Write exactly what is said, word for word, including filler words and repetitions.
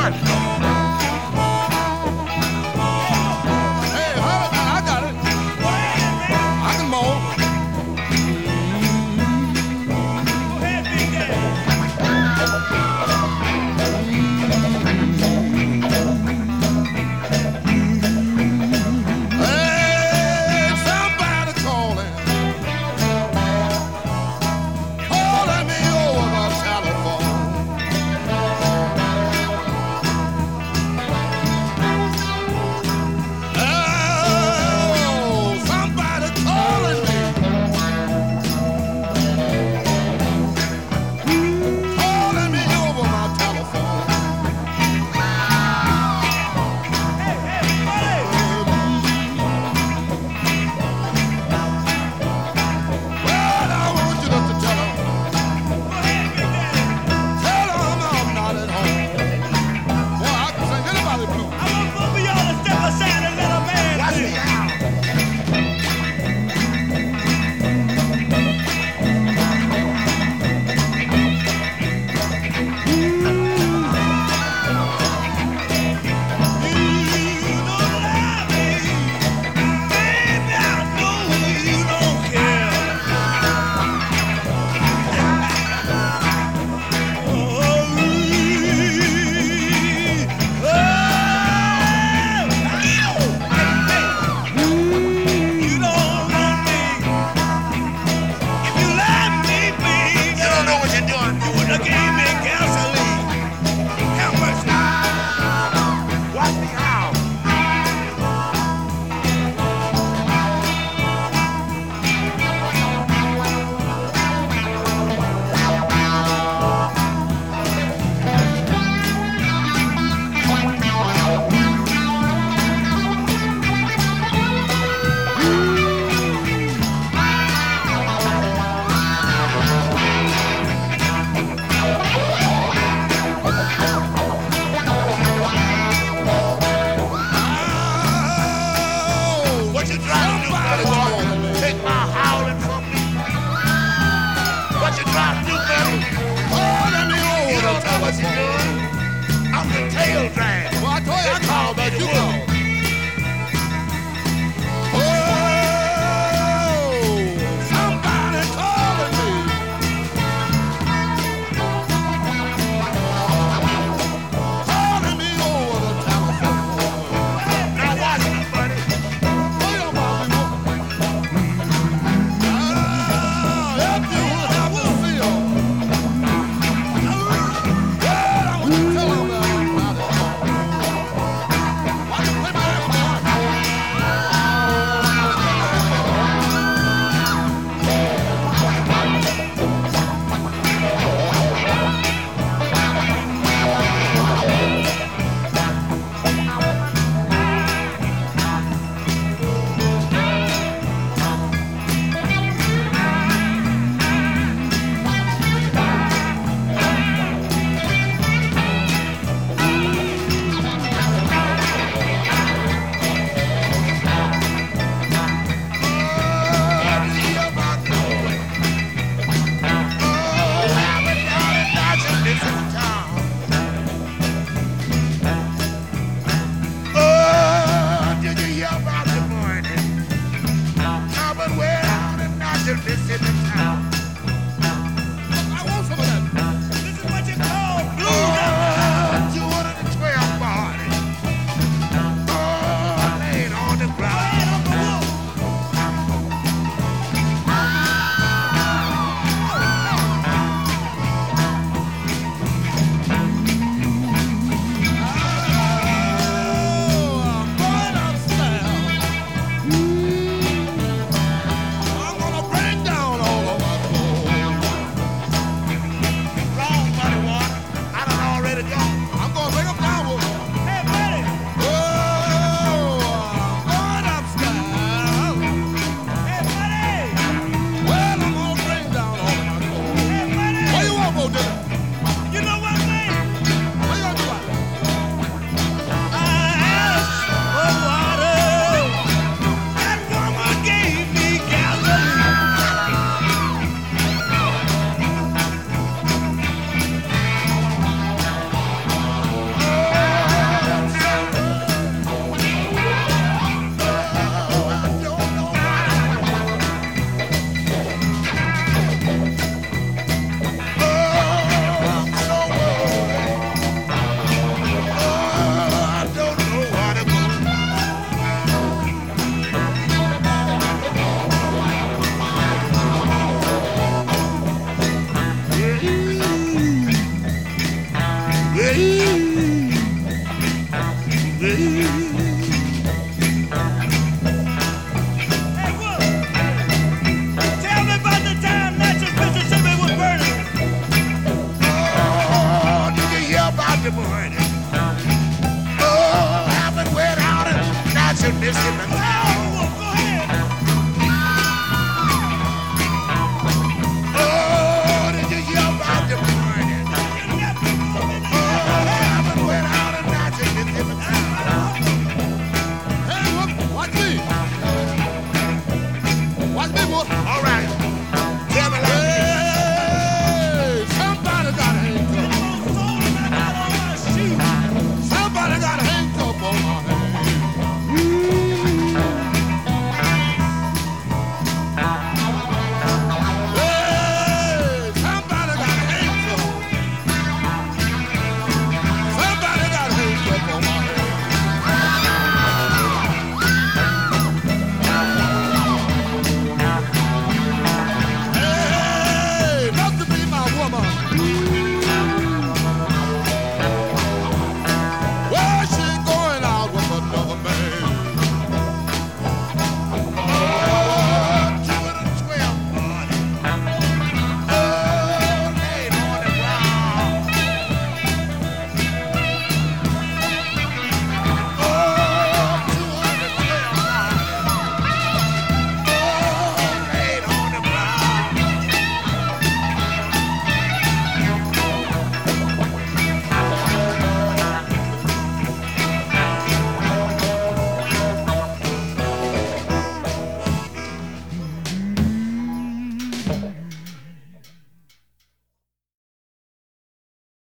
Hey, hold on, I got it. I can mold. Hey, somebody calling, calling me over the telephone. Oh, somebody calling me, calling me over my telephone. Well, I want you just to tell 'em, tell 'em I'm not at home. Boy, I can sing anybody blues. Watch me out. You don't know what you're doing. Watch me out. What you trying to do, buddy boy? Take my howling from me. What you trying to do, buddy? You don't know what you're doing. I'm the tail drag. Well, I told you I called, but you called. Oh, somebody calling me. Calling me over the telephone. Now watch me, buddy. Wait a minute. Ah, help you, I will feel. Well, I skip a honey.